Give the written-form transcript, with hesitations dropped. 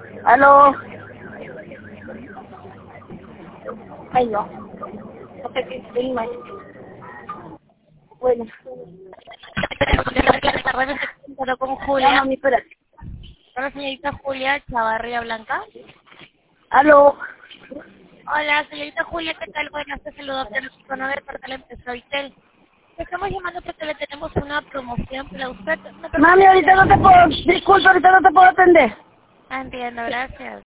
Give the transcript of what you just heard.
Aló. Ay, no. No sé qué estoy mal. Bueno. Pero con Ya, Julia. mami, espérate. Hola, señorita Julia Chavarría Blanca. Aló. Hola, señorita Julia, ¿qué tal? Buenas, te saludo a Plano de parte de la empresa Vitel. Te estamos llamando porque le tenemos una promoción para usted. Mami, ahorita no te puedo, disculpa, ahorita no te puedo atender. Entiendo, gracias.